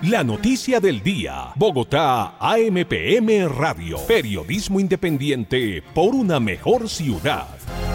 La noticia del día. Bogotá, AMPM Radio. Periodismo independiente por una mejor ciudad.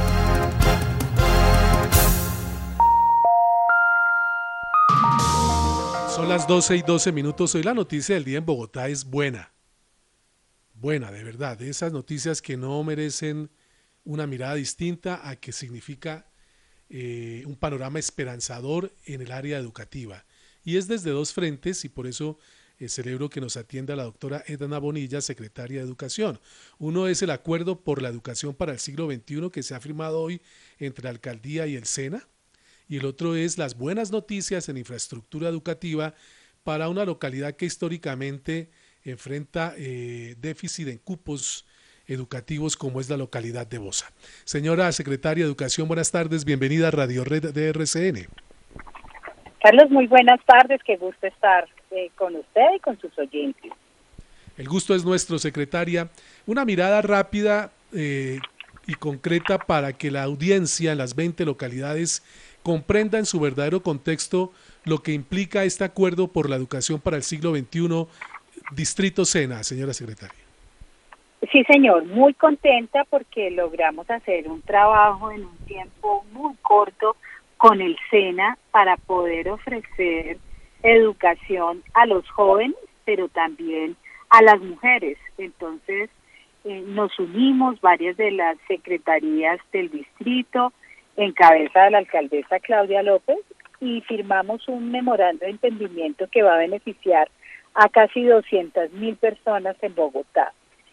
Son las 12:12. Hoy la noticia del día en Bogotá es buena. Buena, de verdad. De esas noticias que no merecen una mirada distinta a que significa un panorama esperanzador en el área educativa. Y es desde dos frentes, y por eso celebro que nos atienda la doctora Edna Bonilla, secretaria de Educación. Uno es el Acuerdo por la Educación para el Siglo XXI que se ha firmado hoy entre la Alcaldía y el SENA, y el otro es las buenas noticias en infraestructura educativa para una localidad que históricamente enfrenta déficit en cupos educativos como es la localidad de Bosa. Señora secretaria de Educación, buenas tardes, bienvenida a Radio Red de RCN. Carlos, muy buenas tardes, qué gusto estar con usted y con sus oyentes. El gusto es nuestro, secretaria. Una mirada rápida y concreta para que la audiencia en las 20 localidades comprenda en su verdadero contexto lo que implica este acuerdo por la educación para el siglo XXI, Distrito SENA, señora secretaria. Sí, señor, muy contenta porque logramos hacer un trabajo en un tiempo muy corto con el SENA para poder ofrecer educación a los jóvenes, pero también a las mujeres. Entonces, nos unimos varias de las secretarías del distrito, en cabeza de la alcaldesa Claudia López, y firmamos un memorando de entendimiento que va a beneficiar a casi 200,000 personas en Bogotá.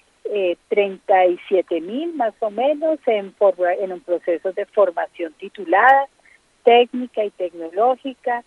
37,000 más o menos en un proceso de formación titulada, técnica y tecnológica,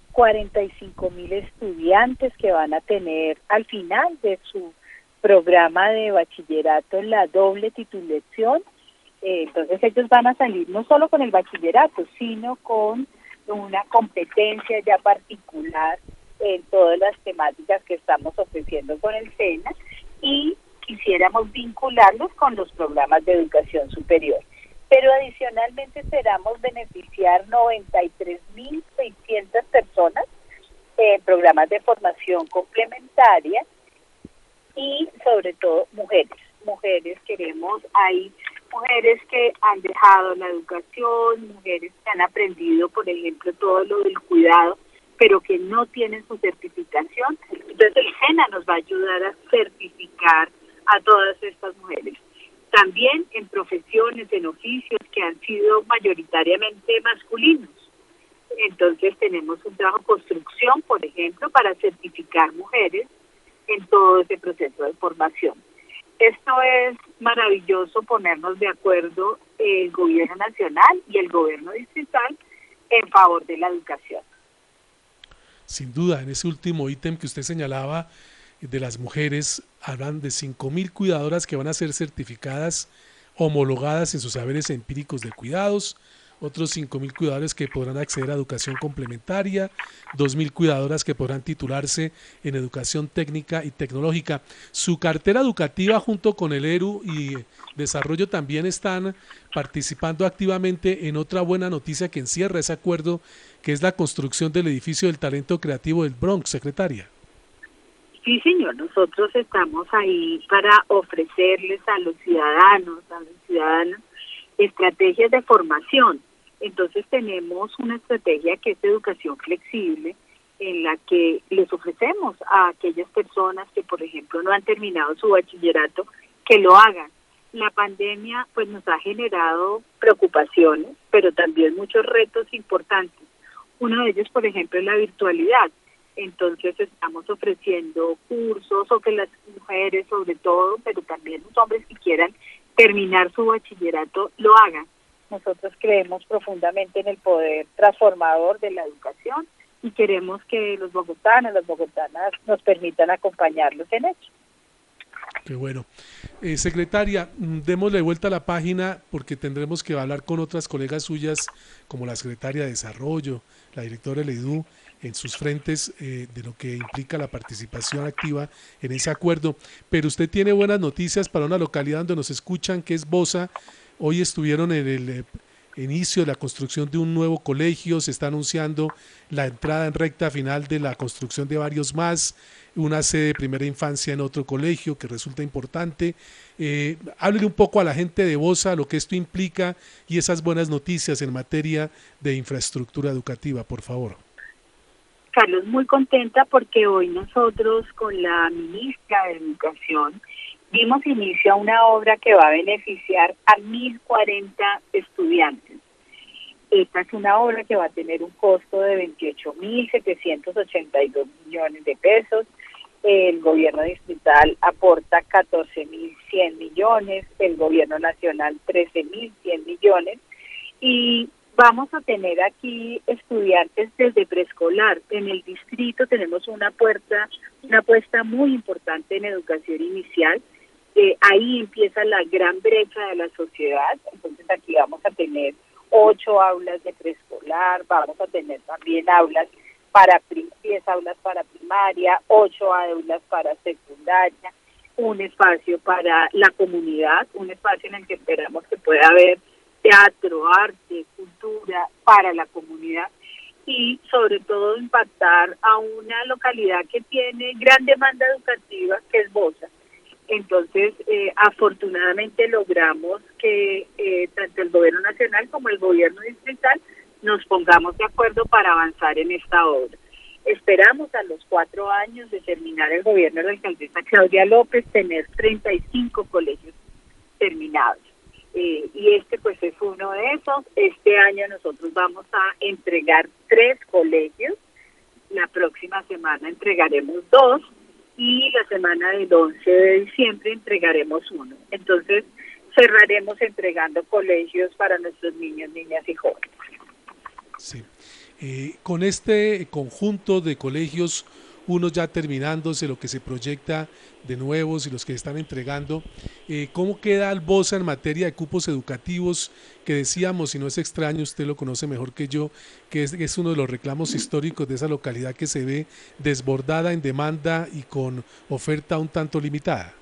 45,000 estudiantes que van a tener al final de su programa de bachillerato la doble titulación. Entonces ellos van a salir no solo con el bachillerato, sino con una competencia ya particular en todas las temáticas que estamos ofreciendo con el SENA, y quisiéramos vincularlos con los programas de educación superior. Pero adicionalmente esperamos beneficiar 93,600 personas en programas de formación complementaria y sobre todo mujeres. Queremos ahí mujeres que han dejado la educación, mujeres que han aprendido, por ejemplo, todo lo del cuidado, pero que no tienen su certificación. Entonces el SENA nos va a ayudar a certificar a todas estas mujeres. También en profesiones, en oficios que han sido mayoritariamente masculinos. Entonces tenemos un trabajo de construcción, por ejemplo, para certificar mujeres en todo ese proceso de formación. Esto es maravilloso, ponernos de acuerdo el gobierno nacional y el gobierno distrital en favor de la educación. Sin duda, en ese último ítem que usted señalaba de las mujeres, hablan de 5,000 cuidadoras que van a ser certificadas, homologadas en sus saberes empíricos de cuidados, otros 5,000 cuidadores que podrán acceder a educación complementaria, 2,000 cuidadoras que podrán titularse en educación técnica y tecnológica. Su cartera educativa junto con el ERU y Desarrollo también están participando activamente en otra buena noticia que encierra ese acuerdo, que es la construcción del edificio del talento creativo del Bronx, secretaria. Sí, señor, nosotros estamos ahí para ofrecerles a los ciudadanos, estrategias de formación. Entonces tenemos una estrategia que es educación flexible, en la que les ofrecemos a aquellas personas que, por ejemplo, no han terminado su bachillerato, que lo hagan. La pandemia pues nos ha generado preocupaciones, pero también muchos retos importantes. Uno de ellos, por ejemplo, es la virtualidad. Entonces estamos ofreciendo cursos, o que las mujeres sobre todo, pero también los hombres que quieran terminar su bachillerato, lo hagan. Nosotros creemos profundamente en el poder transformador de la educación y queremos que los bogotanos, las bogotanas nos permitan acompañarlos en eso. Qué bueno. Secretaria, démosle vuelta a la página porque tendremos que hablar con otras colegas suyas como la secretaria de Desarrollo, la directora del EDU, en sus frentes de lo que implica la participación activa en ese acuerdo. Pero usted tiene buenas noticias para una localidad donde nos escuchan, que es Bosa. Hoy estuvieron en inicio de la construcción de un nuevo colegio, se está anunciando la entrada en recta final de la construcción de varios más, una sede de primera infancia en otro colegio que resulta importante. Háblele un poco a la gente de Bosa lo que esto implica y esas buenas noticias en materia de infraestructura educativa, por favor. Carlos, muy contenta porque hoy nosotros con la ministra de Educación dimos inicio a una obra que va a beneficiar a 1.040 estudiantes. Esta es una obra que va a tener un costo de 28.782 millones de pesos. El gobierno distrital aporta 14.100 millones, el gobierno nacional 13.100 millones y vamos a tener aquí estudiantes desde preescolar. En el distrito tenemos una apuesta muy importante en educación inicial. Ahí empieza la gran brecha de la sociedad. Entonces aquí vamos a tener 8 aulas de preescolar, vamos a tener también 10 aulas para primaria, 8 aulas para secundaria, un espacio para la comunidad, un espacio en el que esperamos que pueda haber teatro, arte, cultura para la comunidad y sobre todo impactar a una localidad que tiene gran demanda educativa, que es Bosa. Entonces, afortunadamente logramos que tanto el gobierno nacional como el gobierno distrital nos pongamos de acuerdo para avanzar en esta obra. Esperamos a los 4 años de terminar el gobierno de la alcaldesa Claudia López tener 35 colegios terminados. Y este pues es uno de esos. Este año nosotros vamos a entregar 3 colegios. La próxima semana entregaremos 2 y la semana del 11 de diciembre entregaremos 1. Entonces cerraremos entregando colegios para nuestros niños, niñas y jóvenes. Sí. Con este conjunto de colegios, unos ya terminándose, lo que se proyecta de nuevos y los que están entregando, ¿cómo queda el Bosa en materia de cupos educativos? Que decíamos, y no es extraño, usted lo conoce mejor que yo, que es uno de los reclamos históricos de esa localidad que se ve desbordada en demanda y con oferta un tanto limitada.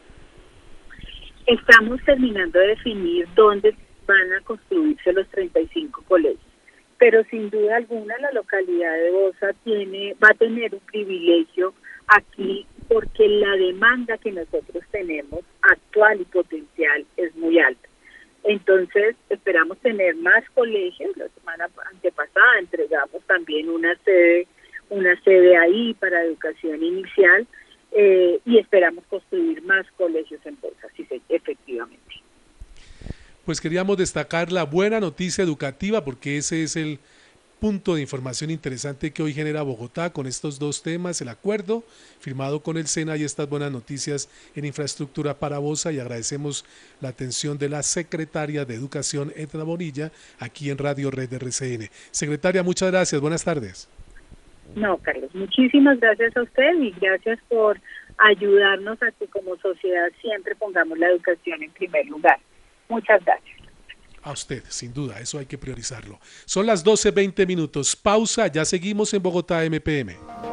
Estamos terminando de definir dónde van a construirse los 35 colegios. Pero sin duda alguna la localidad de Bosa va a tener un privilegio aquí porque la demanda que nosotros tenemos actual y potencial es muy alta. Entonces esperamos tener más colegios. La semana antepasada entregamos también una sede ahí para educación inicial y esperamos construir más colegios en Bosa, sí, efectivamente. Pues queríamos destacar la buena noticia educativa porque ese es el punto de información interesante que hoy genera Bogotá con estos 2 temas, el acuerdo firmado con el SENA y estas buenas noticias en infraestructura para Bosa, y agradecemos la atención de la secretaria de Educación, Edna Bonilla, aquí en Radio Red RCN. Secretaria, muchas gracias, buenas tardes. No, Carlos, muchísimas gracias a usted y gracias por ayudarnos a que como sociedad siempre pongamos la educación en primer lugar. Muchas gracias. A usted, sin duda, eso hay que priorizarlo. Son las 12:20, pausa, ya seguimos en Bogotá MPM.